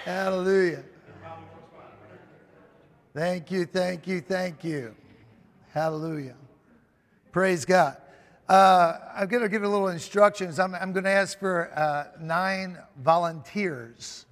Hallelujah. Thank you, thank you, thank you. Hallelujah. Praise God. I'm going to give you a little instructions. I'm going to ask for 9 volunteers.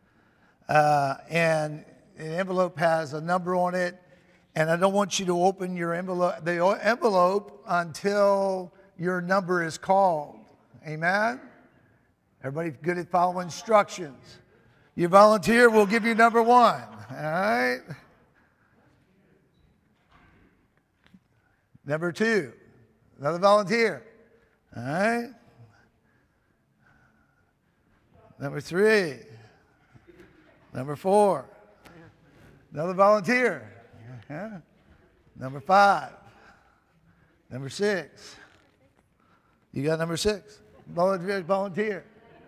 And the envelope has a number on it. And I don't want you to open the envelope until your number is called. Amen? Everybody good at following instructions? You volunteer, we'll give you number 1. All right? Number 2. Another volunteer. All right? Number 3. Number 4. Another volunteer. Yeah. Number 5. Number 6. You got number 6? Volunteer.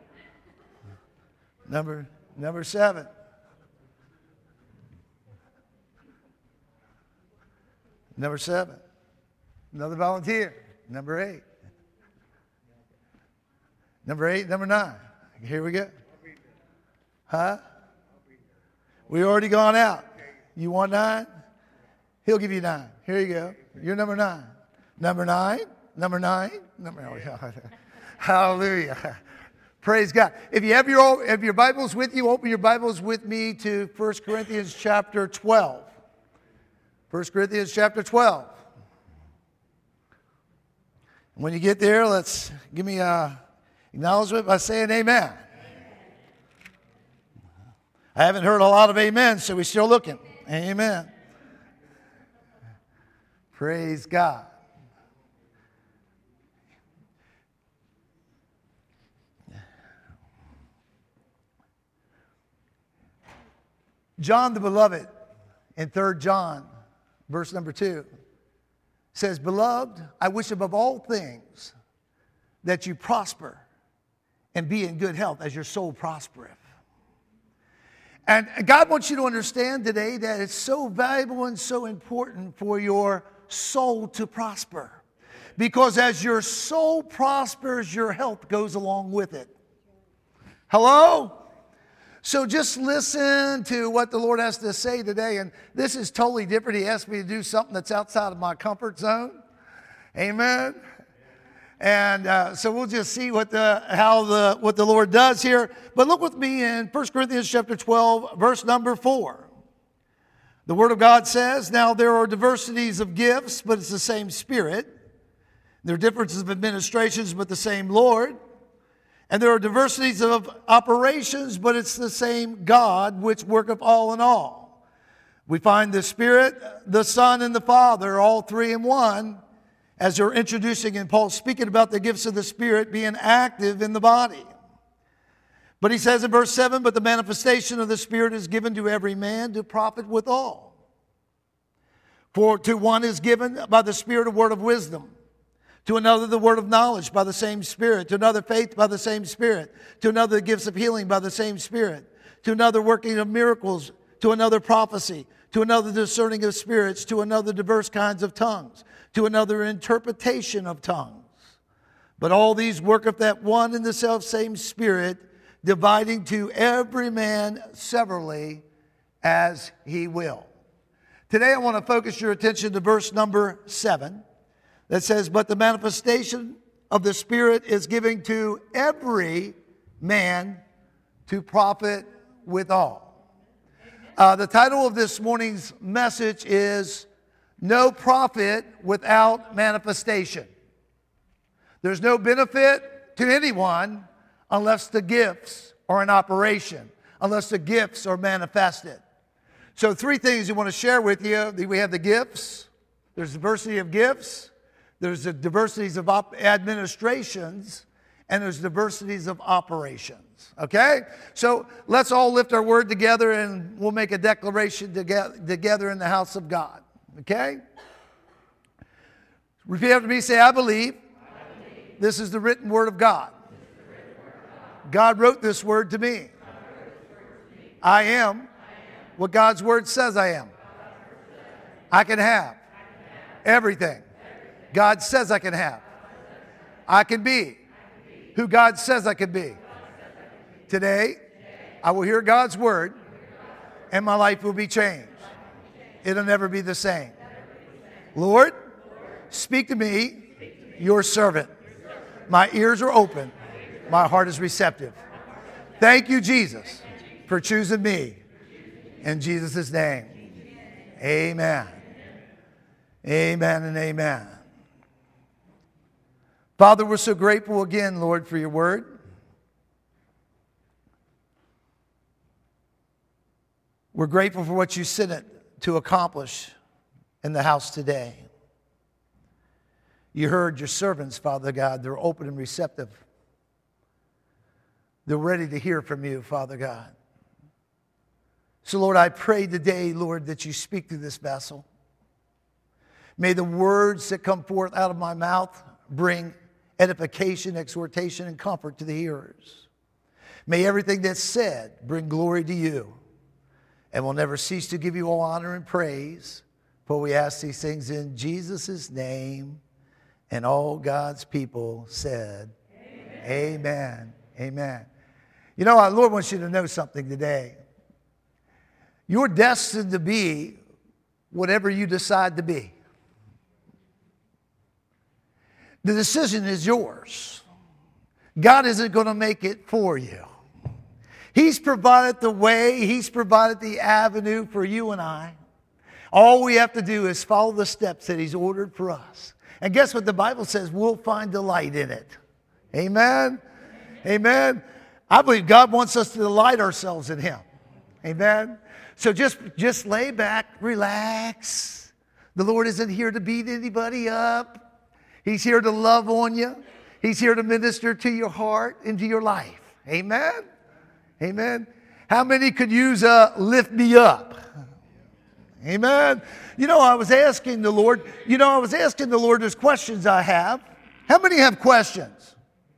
Number 7. Number 7. Another volunteer. Number 8. Number 8, number 9. Here we go. Huh? We already gone out. You want 9? He'll give you 9. Here you go. You're number 9. Number 9. Number 9. Hallelujah. Praise God. If you have your Bibles with you, open your Bibles with me to 1 Corinthians chapter 12. 1 Corinthians chapter 12. When you get there, let's give me an acknowledgement by saying amen. I haven't heard a lot of amen, so we're still looking. Amen. Praise God. John the Beloved in 3 John, verse number 2, says, "Beloved, I wish above all things that you prosper and be in good health as your soul prospereth." And God wants you to understand today that it's so valuable and so important for your soul to prosper. Because as your soul prospers, your health goes along with it. Hello? So just listen to what the Lord has to say today. And this is totally different. He asked me to do something that's outside of my comfort zone. Amen. And so we'll just see what the Lord does here. But look with me in 1 Corinthians chapter 12, verse number 4. The Word of God says, "Now there are diversities of gifts, but it's the same Spirit. There are differences of administrations, but the same Lord. And there are diversities of operations, but it's the same God which worketh all in all." We find the Spirit, the Son, and the Father, all three in one, as they're introducing and Paul speaking about the gifts of the Spirit being active in the body. But he says in verse 7, "But the manifestation of the Spirit is given to every man to profit withal. For to one is given by the Spirit a word of wisdom, to another the word of knowledge by the same Spirit, to another faith by the same Spirit, to another the gifts of healing by the same Spirit, to another working of miracles, to another prophecy, to another discerning of spirits, to another diverse kinds of tongues, to another interpretation of tongues. But all these worketh that one and the selfsame Spirit, dividing to every man severally as he will." Today I want to focus your attention to verse number 7 that says, "But the manifestation of the Spirit is giving to every man to profit withal." The title of this morning's message is "No Profit Without Manifestation." There's no benefit to anyone unless the gifts are in operation, unless the gifts are manifested. So 3 things we want to share with you. We have the gifts. There's diversity of gifts. There's the diversities of administrations. And there's diversities of operations. Okay? So let's all lift our word together and we'll make a declaration together in the house of God. Okay? Repeat after me. Say, I believe. This is the written word of God. God wrote this word to me. I am what God's word says I am. I can have everything God says I can have. I can be who God says I can be. Today, I will hear God's word, and my life will be changed. It'll never be the same. Lord, speak to me, your servant. My ears are open. My heart is receptive. Thank you, Jesus, for choosing me. In Jesus' name, amen. Amen and amen. Father, we're so grateful again, Lord, for your word. We're grateful for what you sent it to accomplish in the house today. You heard your servants, Father God. They're open and receptive. They're ready to hear from you, Father God. So, Lord, I pray today, Lord, that you speak to this vessel. May the words that come forth out of my mouth bring edification, exhortation, and comfort to the hearers. May everything that's said bring glory to you. And we'll never cease to give you all honor and praise. For we ask these things in Jesus' name. And all God's people said, amen. Amen. Amen. You know, our Lord wants you to know something today. You're destined to be whatever you decide to be. The decision is yours. God isn't going to make it for you. He's provided the way. He's provided the avenue for you and I. All we have to do is follow the steps that He's ordered for us. And guess what the Bible says? We'll find delight in it. Amen? Amen. I believe God wants us to delight ourselves in Him. Amen? So just lay back, relax. The Lord isn't here to beat anybody up. He's here to love on you. He's here to minister to your heart and to your life. Amen? Amen. How many could use a lift me up? Amen. You know, I was asking the Lord, there's questions I have. How many have questions?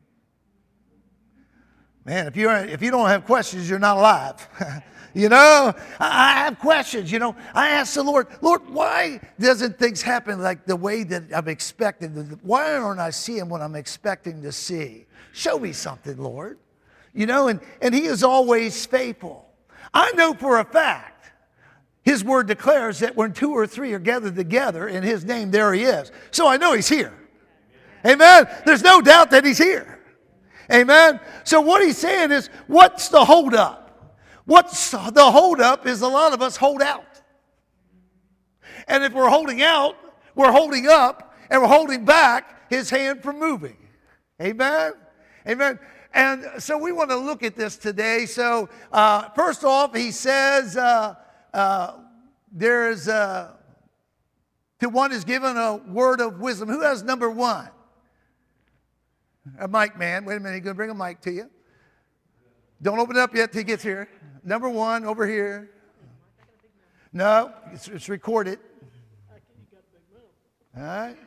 Man, if you don't have questions, you're not alive. You know, I have questions. You know, I asked the Lord, why doesn't things happen like the way that I'm expecting? Why aren't I seeing what I'm expecting to see? Show me something, Lord. You know, and He is always faithful. I know for a fact, His word declares that when 2 or 3 are gathered together in His name, there He is. So I know He's here. Amen. There's no doubt that He's here. Amen. So what He's saying is, what's the holdup? What's the holdup is a lot of us hold out. And if we're holding out, we're holding up, and we're holding back His hand from moving. Amen. Amen. And so we want to look at this today. So first off, he says, to one is given a word of wisdom. Who has number 1? A mic man. Wait a minute, he's going to bring a mic to you. Don't open it up yet till he gets here. Number 1 over here. No, it's recorded. All right.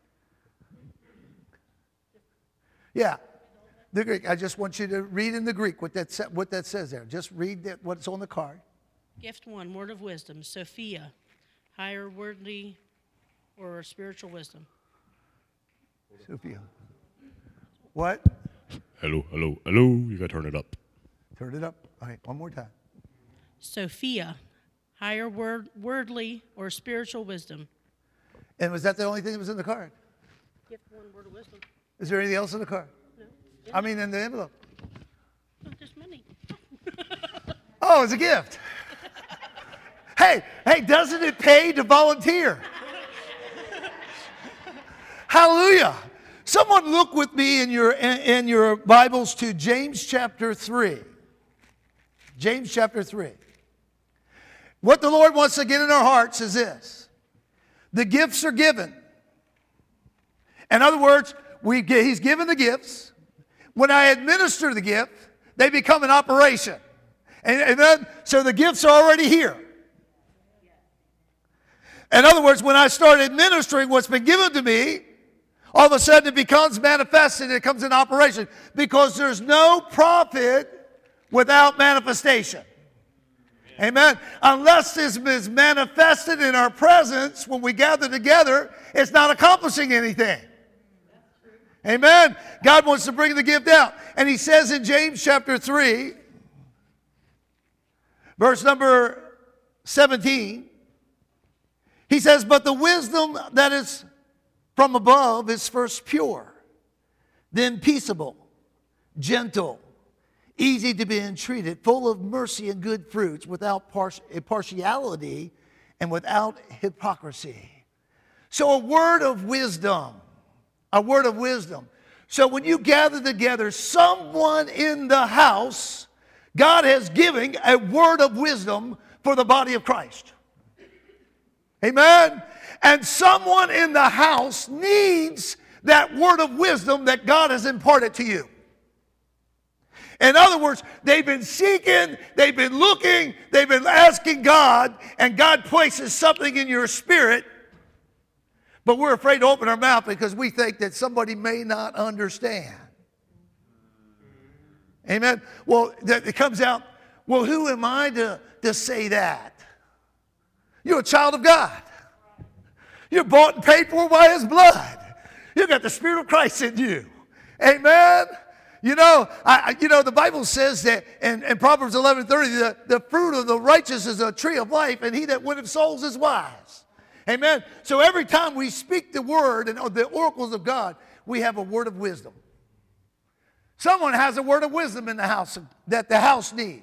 Yeah. The Greek. I just want you to read in the Greek what that says there. Just read what's on the card. Gift 1, word of wisdom, Sophia, higher worldly or spiritual wisdom. Sophia. What? Hello. You got to turn it up. Turn it up. Okay, one more time. Sophia, higher worldly or spiritual wisdom. And was that the only thing that was in the card? Gift 1, word of wisdom. Is there anything else in the card? No. I mean, in the envelope. Oh, there's money. Oh, it's a gift. Hey, doesn't it pay to volunteer? Hallelujah. Someone look with me in your Bibles to James chapter 3. James chapter 3. What the Lord wants to get in our hearts is this. The gifts are given. In other words, He's given the gifts. When I administer the gift, they become an operation. Amen? So the gifts are already here. In other words, when I start administering what's been given to me, all of a sudden it becomes manifested, it comes in operation, because there's no profit without manifestation. Amen. Unless this is manifested in our presence when we gather together, it's not accomplishing anything. Amen. God wants to bring the gift out. And He says in James chapter 3, Verse number 17, he says, but the wisdom that is from above is first pure, then peaceable, gentle, easy to be entreated, full of mercy and good fruits, without partiality and without hypocrisy. So a word of wisdom, a word of wisdom. So when you gather together, someone in the house, God has given a word of wisdom for the body of Christ. Amen? And someone in the house needs that word of wisdom that God has imparted to you. In other words, they've been seeking, they've been looking, they've been asking God, and God places something in your spirit, but we're afraid to open our mouth because we think that somebody may not understand. Amen? Well, it comes out, well, who am I to say that? You're a child of God. You're bought and paid for by His blood. You got the Spirit of Christ in you. Amen? You know, the Bible says that in Proverbs 11:30, the fruit of the righteous is a tree of life, and he that winneth souls is wise. Amen? So every time we speak the word and the oracles of God, we have a word of wisdom. Someone has a word of wisdom in the house that the house needs.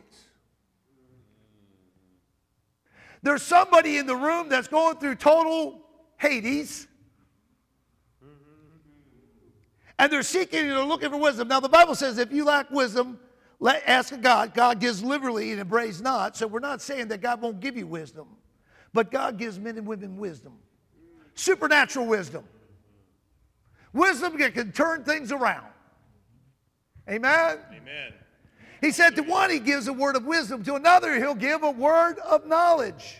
There's somebody in the room that's going through total Hades, and they're seeking and they're looking for wisdom. Now, the Bible says if you lack wisdom, ask God. God gives liberally and embrace not. So we're not saying that God won't give you wisdom. But God gives men and women wisdom. Supernatural wisdom. Wisdom that can turn things around. Amen? Amen. He said to one, He gives a word of wisdom. To another, He'll give a word of knowledge.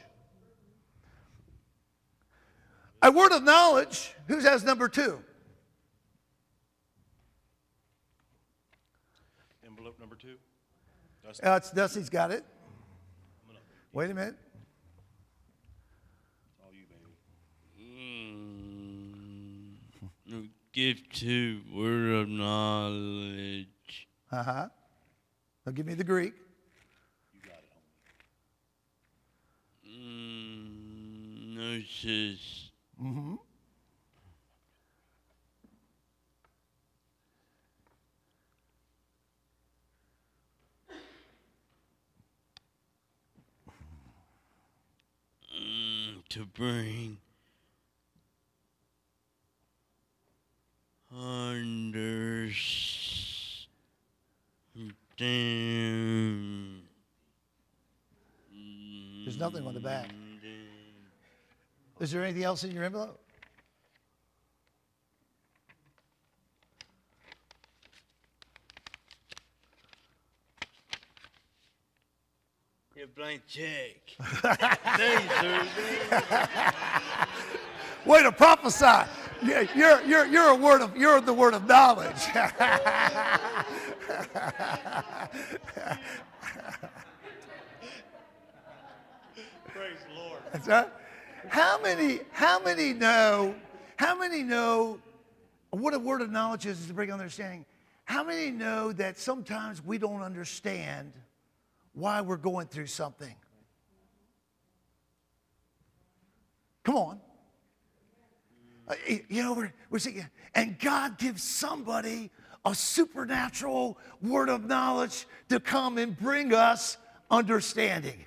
A word of knowledge. Who has number 2? Envelope number 2. Dusty's got it. Wait a minute. It's all you, baby. Give 2, word of knowledge. Uh-huh. Now give me the Greek. You got it, homie. Gnosis. Mm-hmm. To bring understand. There's nothing on the back. Is there anything else in your envelope? Your blank check. Thanks, sir. Way to prophesy. You're the word of knowledge. Praise the Lord. That's right. How many know what a word of knowledge is to bring understanding? How many know that sometimes we don't understand why we're going through something? Come on. We're seeing, and God gives somebody a supernatural word of knowledge to come and bring us understanding.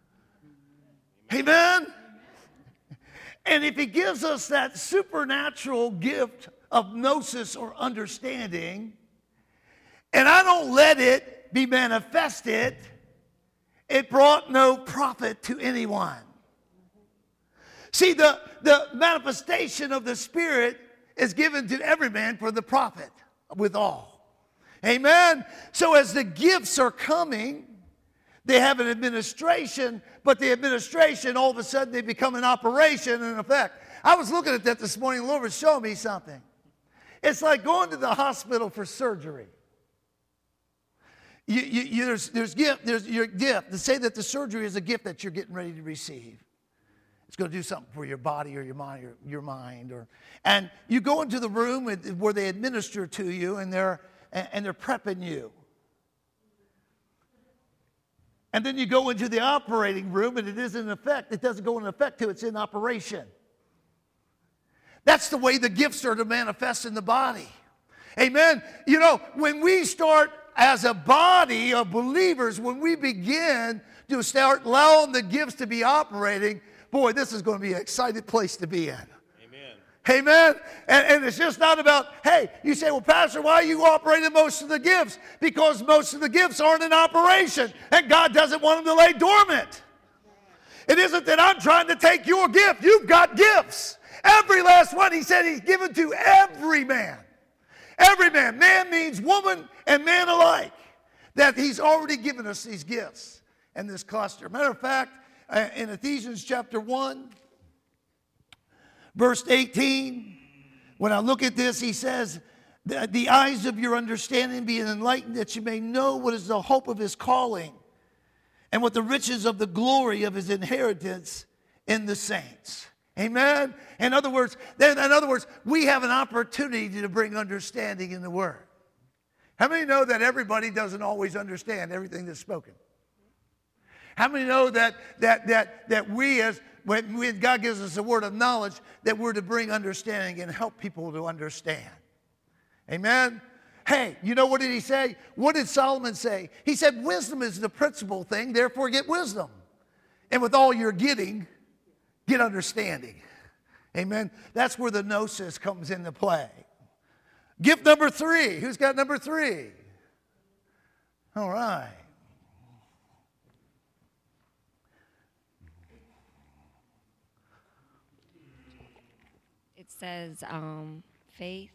Amen? And if He gives us that supernatural gift of gnosis or understanding, and I don't let it be manifested, it brought no profit to anyone. See, the manifestation of the Spirit is given to every man for the profit withal. Amen? So as the gifts are coming, they have an administration, but the administration, all of a sudden, they become an operation and an effect. I was looking at that this morning. The Lord was showing me something. It's like going to the hospital for surgery. There's your gift. To say that the surgery is a gift that you're getting ready to receive. It's going to do something for your body or your mind. And you go into the room where they administer to you, and they're prepping you. And then you go into the operating room and it is in effect. It doesn't go in effect till it's in operation. That's the way the gifts are to manifest in the body. Amen. You know, when we start as a body of believers, when we begin to start allowing the gifts to be operating, boy, this is going to be an exciting place to be in. Amen. And it's just not about, hey, you say, well, Pastor, why are you operating most of the gifts? Because most of the gifts aren't in operation, and God doesn't want them to lay dormant. It isn't that I'm trying to take your gift. You've got gifts. Every last one, he said he's given to every man. Every man. Man means woman and man alike. That he's already given us these gifts and this cluster. Matter of fact, in Ephesians chapter 1, verse 18, when I look at this, he says, the eyes of your understanding being enlightened, that you may know what is the hope of his calling and what the riches of the glory of his inheritance in the saints. Amen? In other words, we have an opportunity to bring understanding in the word. How many know that everybody doesn't always understand everything that's spoken? How many know that we as when God gives us a word of knowledge, that we're to bring understanding and help people to understand? Amen? Hey, you know what did he say? What did Solomon say? He said, wisdom is the principal thing, therefore get wisdom. And with all you're getting, get understanding. Amen? That's where the gnosis comes into play. Gift number 3. Who's got number 3? All right. It says faith.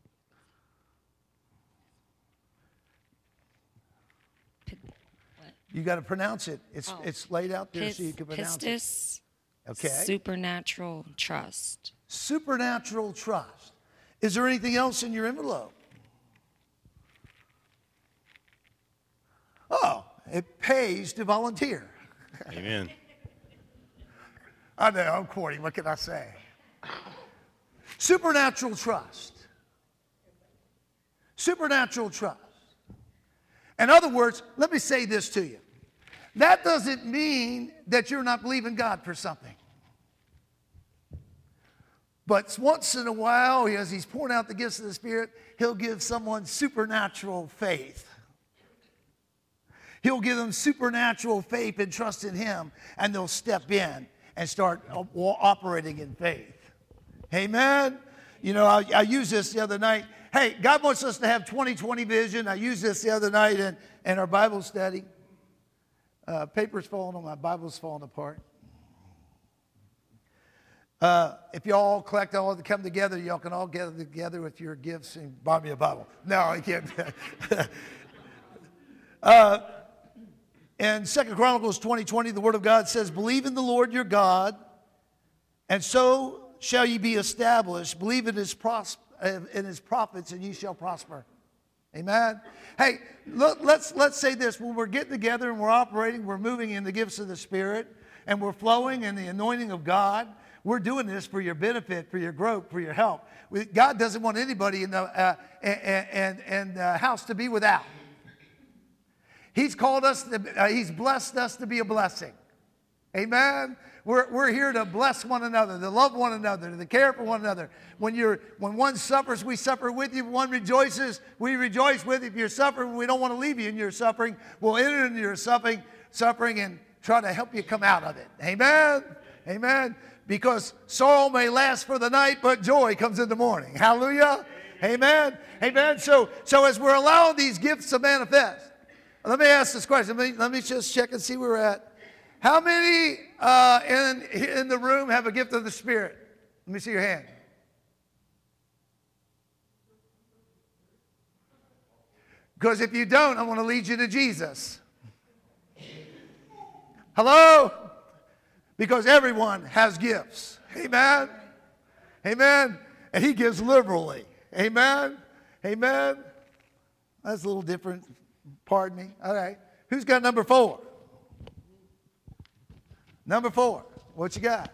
You got to pronounce it. It's laid out there so you can pronounce Pistis, it. Okay. supernatural trust. Supernatural trust. Is there anything else in your envelope? Oh, it pays to volunteer. Amen. I know, I'm corny. What can I say? Supernatural trust. Supernatural trust. In other words, let me say this to you. That doesn't mean that you're not believing God for something. But once in a while, as he's pouring out the gifts of the Spirit, he'll give someone supernatural faith. He'll give them supernatural faith and trust in him, and they'll step in and start operating in faith. Amen? You know, I used this the other night. Hey, God wants us to have 20/20 vision. I used this the other night in our Bible study. Paper's falling on my Bible's falling apart. If y'all collect all of them, come together, y'all can all gather together with your gifts and buy me a Bible. No, I can't. In 2 Chronicles 20:20, the Word of God says, believe in the Lord your God, and so shall ye be established. Believe in his prophets, and ye shall prosper. Amen. Hey, look, let's say this. When we're getting together and we're operating, we're moving in the gifts of the Spirit, and we're flowing in the anointing of God. We're doing this for your benefit, for your growth, for your help. God doesn't want anybody in the house to be without. He's called us, he's blessed us to be a blessing. Amen. We're here to bless one another, to love one another, to care for one another. When one suffers, we suffer with you. When one rejoices, we rejoice with you. If you're suffering, we don't want to leave you in your suffering. We'll enter into your suffering and try to help you come out of it. Amen. Amen. Because sorrow may last for the night, but joy comes in the morning. Hallelujah. Amen. Amen. So as we're allowing these gifts to manifest, let me ask this question. Let me just check and see where we're at. How many in the room have a gift of the Spirit? Let me see your hand. Because if you don't, I want to lead you to Jesus. Hello? Because everyone has gifts. Amen? Amen? And he gives liberally. Amen? Amen? That's a little different. Pardon me. All right. Who's got number 4? Number 4. What you got?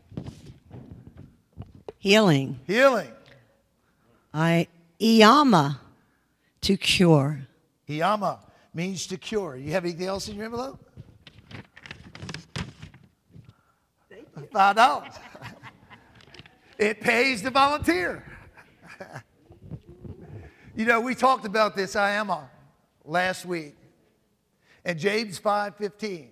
Healing. Healing. Iyama, to cure. Iyama means to cure. You have anything else in your envelope? $5. It pays to volunteer. You know, we talked about this IAMA last week. And James 5:15.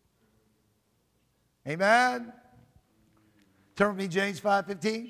Amen. Turn with me, James 5:15.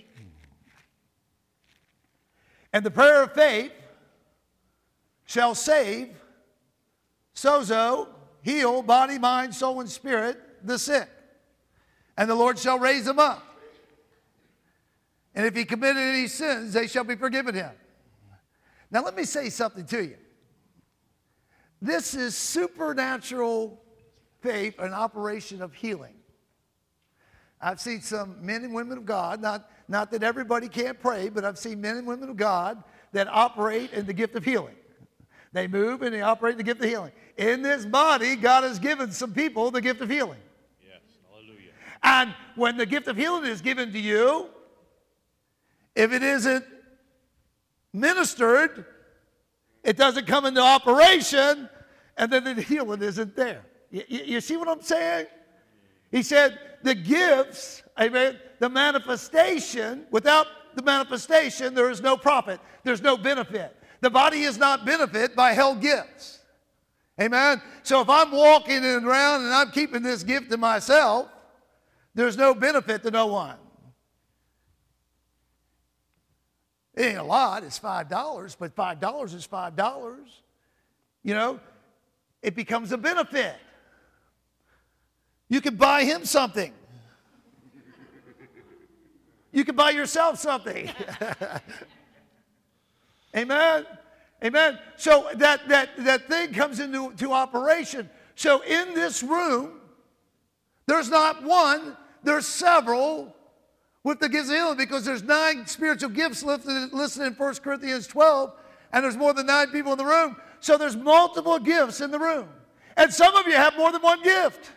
And the prayer of faith shall save, sozo, heal, body, mind, soul, and spirit, the sick. And the Lord shall raise them up. And if he committed any sins, they shall be forgiven him. Now let me say something to you. This is supernatural faith, an operation of healing. I've seen some men and women of God, not that everybody can't pray, but I've seen men and women of God that operate in the gift of healing. They move and they operate in the gift of healing. In this body, God has given some people the gift of healing. Yes, hallelujah. And when the gift of healing is given to you, if it isn't ministered, it doesn't come into operation, and then the healing isn't there. You see what I'm saying? He said the gifts, amen, the manifestation, without the manifestation, there is no profit. There's no benefit. The body is not benefit by held gifts. Amen? So if I'm walking around and I'm keeping this gift to myself, there's no benefit to no one. It ain't a lot, it's $5, but $5 is $5. You know, it becomes a benefit. You can buy him something. You can buy yourself something. Amen? Amen? So that thing comes into operation. So in this room, there's not one, there's several with the gifts of healing, because there's 9 spiritual gifts listed in 1 Corinthians 12, and there's more than 9 people in the room. So there's multiple gifts in the room. And some of you have more than one gift.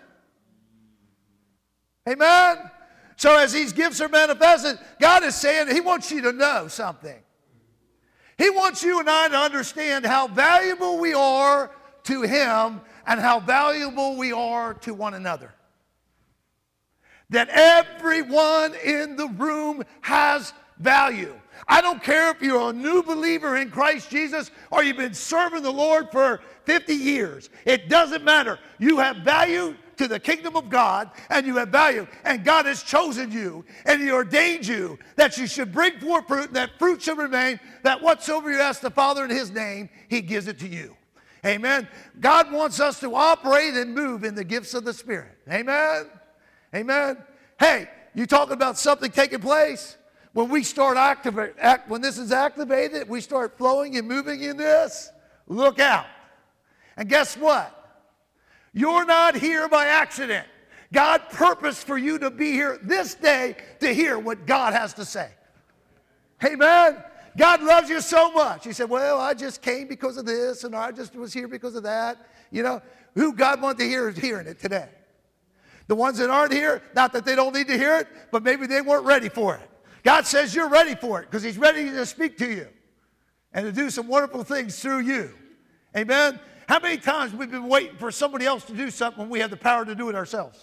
Amen? So as these gifts are manifested, God is saying he wants you to know something. He wants you and I to understand how valuable we are to him and how valuable we are to one another. That everyone in the room has value. I don't care if you're a new believer in Christ Jesus or you've been serving the Lord for 50 years. It doesn't matter. You have value to the kingdom of God, and you have value. And God has chosen you, and he ordained you that you should bring forth fruit, and that fruit should remain, that whatsoever you ask the Father in his name, he gives it to you. Amen. God wants us to operate and move in the gifts of the Spirit. Amen. Amen. Hey, you talking about something taking place? When we start when this is activated, we start flowing and moving in this, look out. And guess what? You're not here by accident. God purposed for you to be here this day to hear what God has to say. Amen. God loves you so much. He said, well, I just came because of this, and I just was here because of that. You know, who God wants to hear is hearing it today. The ones that aren't here, not that they don't need to hear it, but maybe they weren't ready for it. God says you're ready for it because he's ready to speak to you and to do some wonderful things through you. Amen? How many times we've been waiting for somebody else to do something when we have the power to do it ourselves?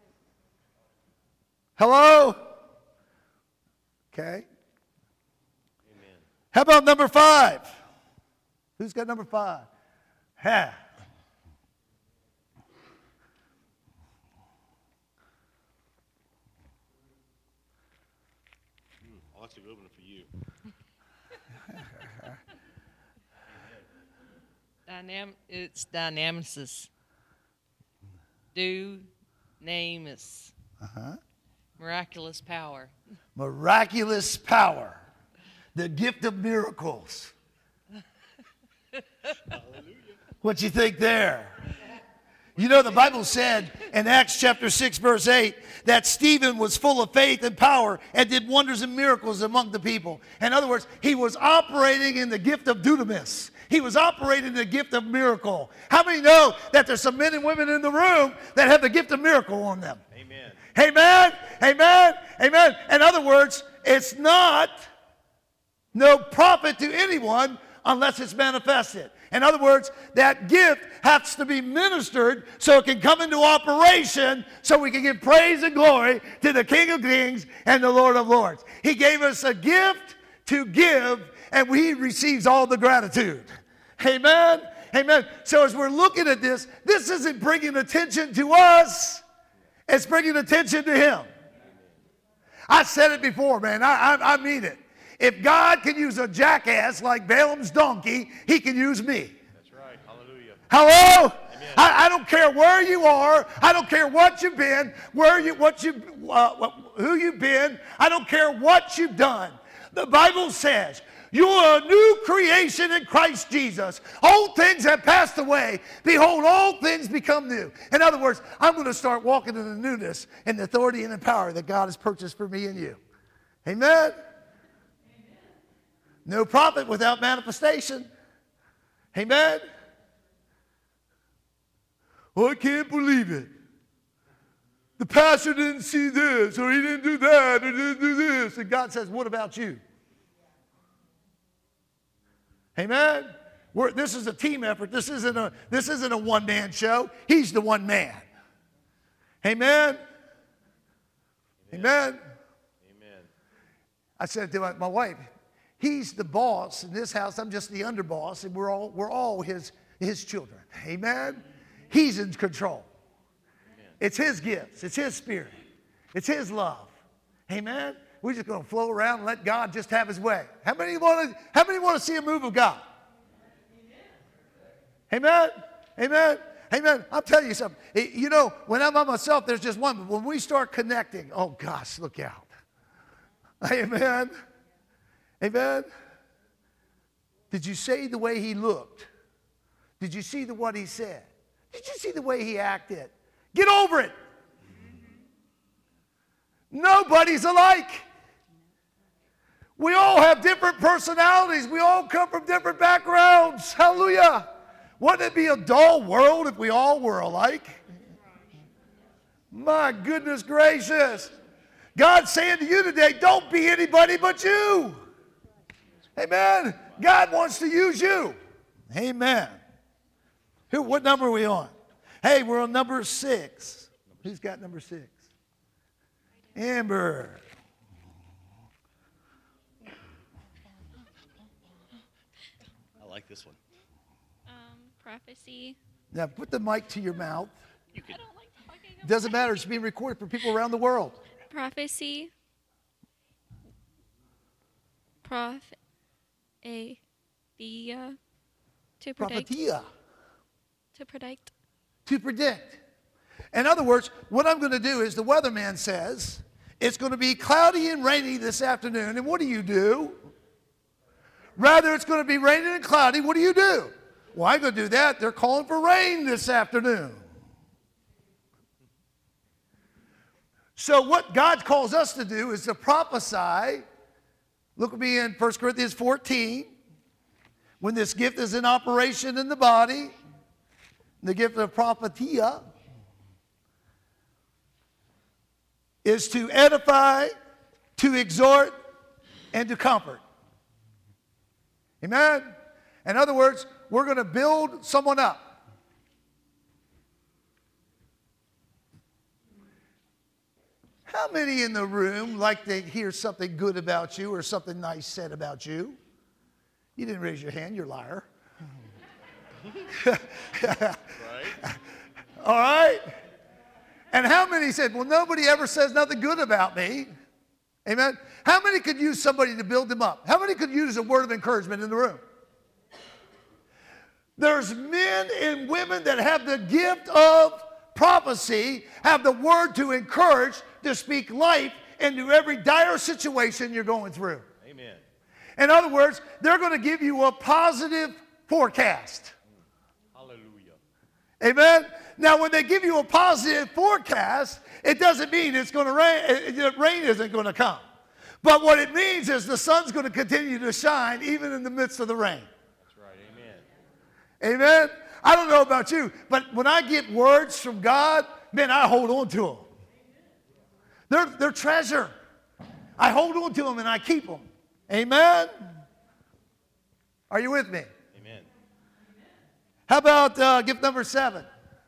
Hello? Okay. Amen. How about number 5? Who's got number 5? Ha. Oh, that's a good one for you. It's dynamis. Dunamis. Miraculous power. Miraculous power. The gift of miracles. What you think there? You know, the Bible said in Acts chapter 6, verse 8, that Stephen was full of faith and power and did wonders and miracles among the people. In other words, he was operating in the gift of dunamis. He was operating in the gift of miracle. How many know that there's some men and women in the room that have the gift of miracle on them? Amen. Amen, amen, amen. In other words, it's not no profit to anyone unless it's manifested. In other words, that gift has to be ministered so it can come into operation so we can give praise and glory to the King of Kings and the Lord of Lords. He gave us a gift to give, and he receives all the gratitude. Amen? Amen. So as we're looking at this, this isn't bringing attention to us. It's bringing attention to him. I said it before, man. I mean it. If God can use a jackass like Balaam's donkey, he can use me. That's right. Hallelujah. Hello? I don't care where you are. I don't care what you've been, who you've been. I don't care what you've done. The Bible says, you are a new creation in Christ Jesus. Old things have passed away. Behold, all things become new. In other words, I'm going to start walking in the newness and the authority and the power that God has purchased for me and you. Amen? No prophet without manifestation. Amen? Oh, I can't believe it. The pastor didn't see this, or he didn't do that, or didn't do this. And God says, what about you? Amen? This is a team effort. This isn't a one-man show. He's the one man. Amen? Amen? Amen. I said to my wife, he's the boss in this house. I'm just the underboss, and we're all his children. Amen? He's in control. Amen. It's his gifts. It's his spirit. It's his love. Amen? We're just going to flow around and let God just have his way. How many want to see a move of God? Amen? Amen? Amen? I'll tell you something. You know, when I'm by myself, there's just one. But when we start connecting, oh gosh, look out. Amen? Amen? Did you see the way he looked? Did you see what he said? Did you see the way he acted? Get over it. Nobody's alike. We all have different personalities. We all come from different backgrounds. Hallelujah. Wouldn't it be a dull world if we all were alike? My goodness gracious. God's saying to you today, don't be anybody but you. Amen. God wants to use you. Amen. What number are we on? Hey, we're on number 6. Who's got number 6? Amber. I like this one. Prophecy. Now put the mic to your mouth. You can. I don't like talking about Doesn't matter. It's being recorded for people around the world. prophecy. To predict. Prophetia. To predict. To predict. In other words, what I'm going to do is the weatherman says it's going to be cloudy and rainy this afternoon. And what do? Rather, it's going to be raining and cloudy. What do? Well, I'm going to do that. They're calling for rain this afternoon. So what God calls us to do is to prophesy. Look at me in 1 Corinthians 14. When this gift is in operation in the body, the gift of prophetia is to edify, to exhort, and to comfort. Amen? In other words, we're going to build someone up. How many in the room like to hear something good about you or something nice said about you? You didn't raise your hand, you're a liar. Right? All right? And how many said, well, nobody ever says nothing good about me? Amen? How many could use somebody to build them up? How many could use a word of encouragement in the room? There's men and women that have the gift of prophecy, have the word to encourage, to speak life into every dire situation you're going through. Amen. In other words, they're going to give you a positive forecast. Hallelujah. Amen? Now, when they give you a positive forecast, it doesn't mean it's going to rain. Rain isn't going to come. But what it means is the sun's going to continue to shine even in the midst of the rain. That's right. Amen. Amen? I don't know about you, but when I get words from God, man, I hold on to them. They're treasure. I hold on to them and I keep them. Amen? Are you with me? Amen. How about gift number 7?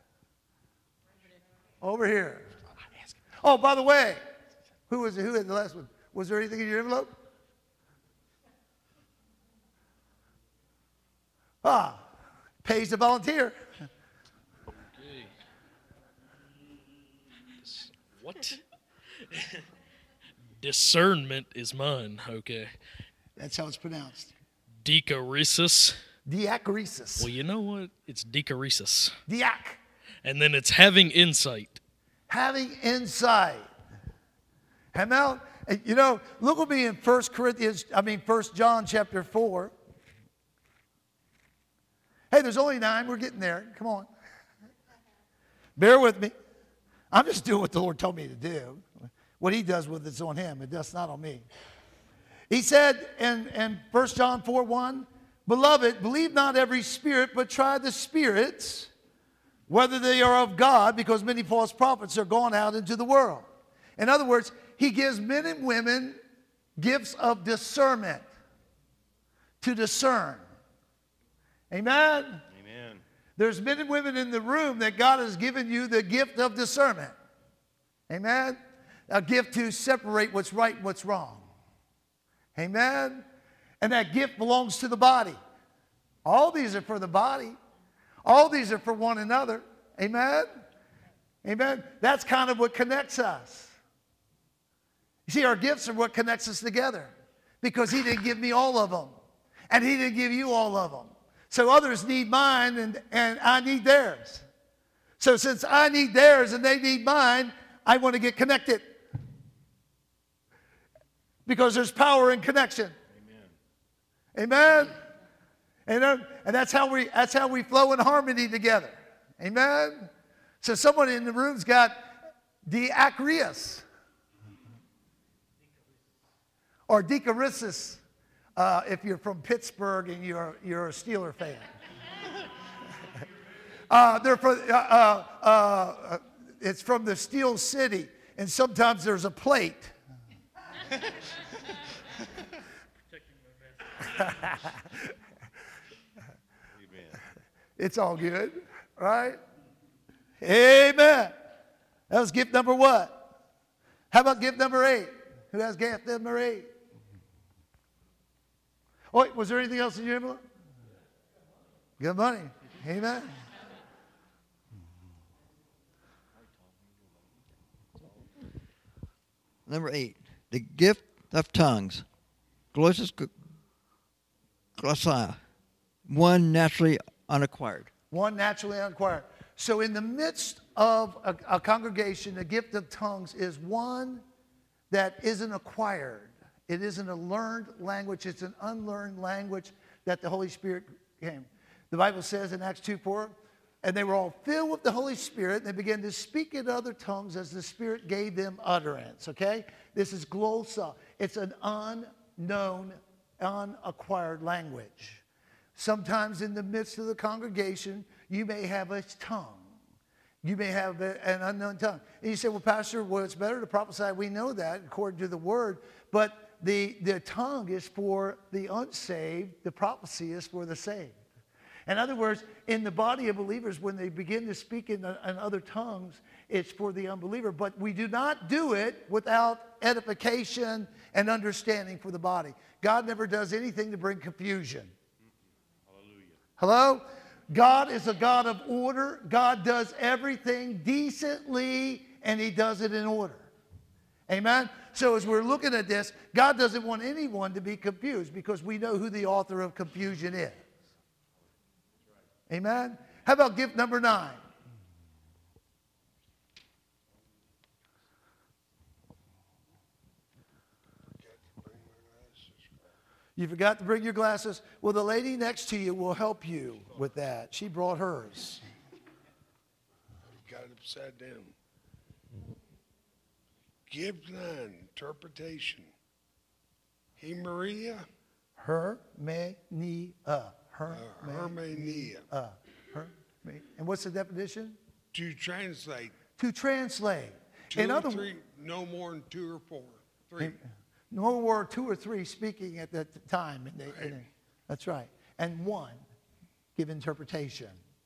Over here. Oh, by the way, who had the last one? Was there anything in your envelope? Pays to volunteer. What? Discernment is mine. Okay. That's how it's pronounced. Decoresis. Diacoresis. Well, you know what? It's decoresis. Diac. And then it's having insight. Having insight. Hamel, you know, look with me in 1 John chapter 4. Hey, there's only 9. We're getting there. Come on. Bear with me. I'm just doing what the Lord told me to do. What he does with it's on him. It's not on me. He said in 1 John 4:1, Beloved, believe not every spirit, but try the spirits, whether they are of God, because many false prophets are gone out into the world. In other words, he gives men and women gifts of discernment to discern. Amen? Amen. There's men and women in the room that God has given you the gift of discernment. Amen? A gift to separate what's right and what's wrong. Amen? And that gift belongs to the body. All these are for the body. All these are for one another. Amen? Amen? That's kind of what connects us. You see, our gifts are what connects us together. Because he didn't give me all of them. And he didn't give you all of them. So others need mine and I need theirs. So since I need theirs and they need mine, I want to get connected. Because there's power in connection. Amen. Amen. And that's how we flow in harmony together. Amen. So someone in the room's got diacoresis or decoresis. If you're from Pittsburgh and you're a Steeler fan. It's from the Steel City, and sometimes there's a plate. It's all good, right? Amen. That was gift number what? How about gift number 8? Who has gift number 8? Oh, wait, was there anything else in your envelope? Good money. Amen. Number 8, the gift of tongues. Glossus glossia, one naturally unacquired. One naturally unacquired. So in the midst of a congregation, the gift of tongues is one that isn't acquired. It isn't a learned language. It's an unlearned language that the Holy Spirit came. The Bible says in Acts 2:4, and they were all filled with the Holy Spirit, and they began to speak in other tongues as the Spirit gave them utterance, okay? This is glossa. It's an unknown, unacquired language. Sometimes in the midst of the congregation, you may have a tongue. You may have an unknown tongue. And you say, well, Pastor, well, it's better to prophesy. We know that according to the Word, but the tongue is for the unsaved. The prophecy is for the saved. In other words, in the body of believers, when they begin to speak in other tongues, it's for the unbeliever. But we do not do it without edification and understanding for the body. God never does anything to bring confusion. Hello? God is a God of order. God does everything decently, and he does it in order. Amen? So as we're looking at this, God doesn't want anyone to be confused because we know who the author of confusion is. Amen? How about gift number 9? You forgot to bring your glasses? Well, the lady next to you will help you with that. She brought hers. You got it upside down. Gift 9, interpretation. He Maria. Hermenia. Hermenia. And what's the definition? To translate. To translate. Two In or other three, no more than 2 or 4. 3. No more 2 or 3 speaking at that time. That's right. And 1 give interpretation.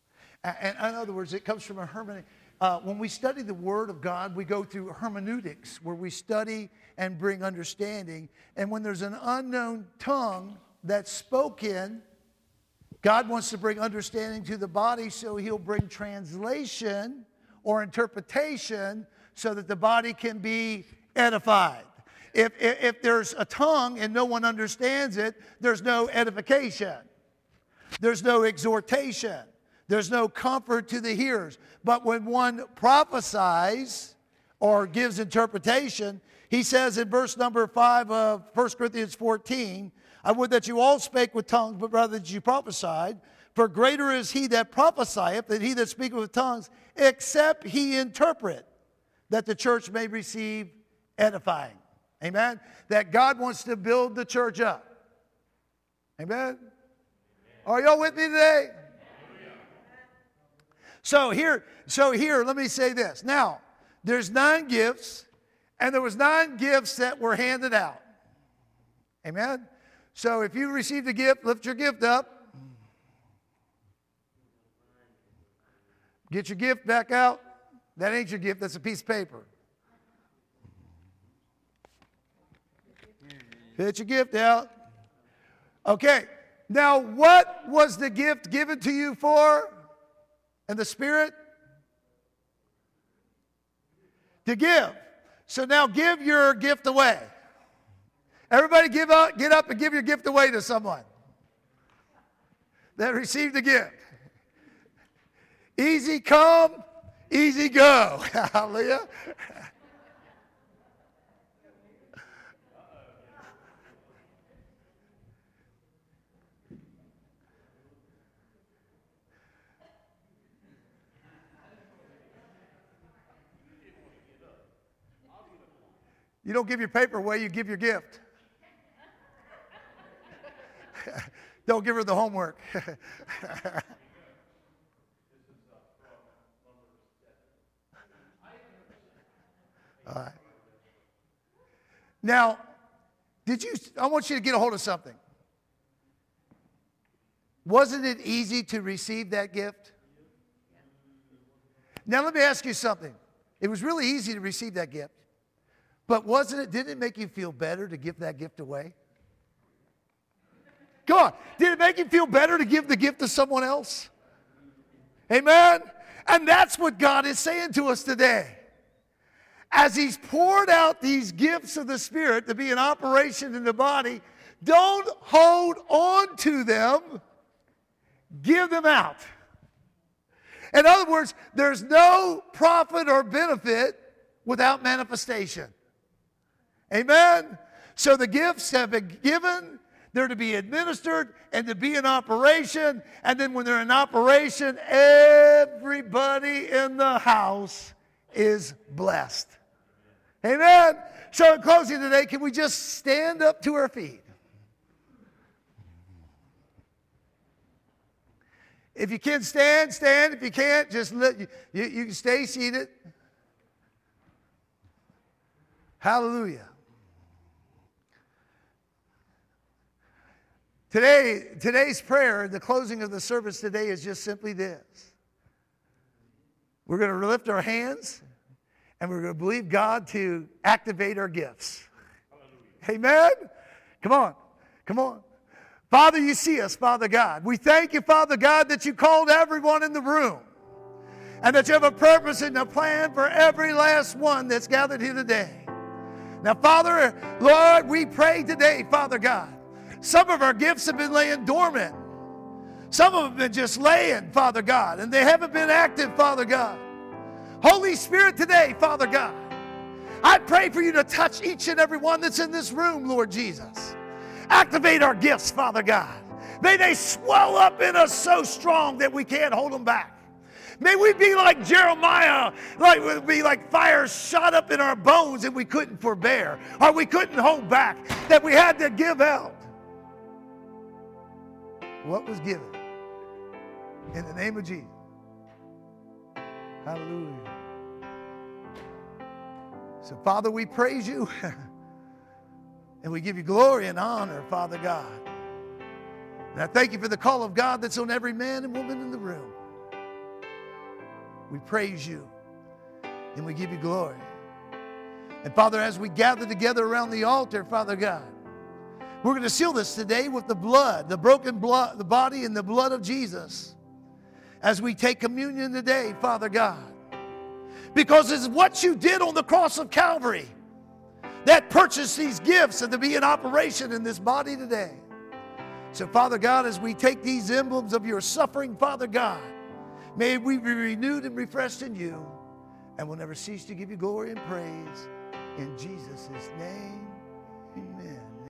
And in other words, it comes from a hermeneutic. When we study the Word of God, we go through hermeneutics, where we study and bring understanding. And when there's an unknown tongue that's spoken, God wants to bring understanding to the body, so he'll bring translation or interpretation so that the body can be edified. If there's a tongue and no one understands it, there's no edification. There's no exhortation. There's no comfort to the hearers. But when one prophesies or gives interpretation, he says in verse number 5 of 1 Corinthians 14, I would that you all spake with tongues, but rather that you prophesied. For greater is he that prophesieth than he that speaketh with tongues, except he interpret, that the church may receive edifying. Amen? That God wants to build the church up. Amen? Are y'all with me today? So here, let me say this. Now, there's 9 gifts, and there was 9 gifts that were handed out. Amen? So if you received a gift, lift your gift up. Get your gift back out. That ain't your gift, that's a piece of paper. Get your gift out. Okay, now what was the gift given to you for? And the Spirit? To give. So now give your gift away. Everybody get up and give your gift away to someone that received the gift. Easy come, easy go. Hallelujah. You don't give your paper away, you give your gift. Don't give her the homework. All right. Now, I want you to get a hold of something. Wasn't it easy to receive that gift? Now, let me ask you something. It was really easy to receive that gift. But didn't it make you feel better to give that gift away? Come on. Did it make you feel better to give the gift to someone else? Amen? And that's what God is saying to us today. As he's poured out these gifts of the Spirit to be in operation in the body, don't hold on to them. Give them out. In other words, there's no profit or benefit without manifestation. Amen? So the gifts have been given, they're to be administered and to be in operation, and then when they're in operation, everybody in the house is blessed. Amen? So in closing today, can we just stand up to our feet? If you can stand, stand. If you can't, just you can stay seated. Hallelujah. Today's prayer, the closing of the service today is just simply this. We're going to lift our hands and we're going to believe God to activate our gifts. Amen? Come on. Come on. Father, you see us, Father God. We thank you, Father God, that you called everyone in the room and that you have a purpose and a plan for every last one that's gathered here today. Now, Father, Lord, we pray today, Father God. Some of our gifts have been laying dormant. Some of them have been just laying, Father God, and they haven't been active, Father God. Holy Spirit, today, Father God, I pray for you to touch each and every one that's in this room, Lord Jesus. Activate our gifts, Father God. May they swell up in us so strong that we can't hold them back. May we be like Jeremiah, like fire shot up in our bones and we couldn't forbear, or we couldn't hold back, that we had to give out what was given. In the name of Jesus. Hallelujah. So, Father, we praise you and we give you glory and honor, Father God. And I thank you for the call of God that's on every man and woman in the room. We praise you and we give you glory. And Father, as we gather together around the altar, Father God, we're going to seal this today with the blood, the broken blood, the body and the blood of Jesus as we take communion today, Father God. Because it's what you did on the cross of Calvary that purchased these gifts and to be in operation in this body today. So, Father God, as we take these emblems of your suffering, Father God, may we be renewed and refreshed in you, and we'll never cease to give you glory and praise. In Jesus' name.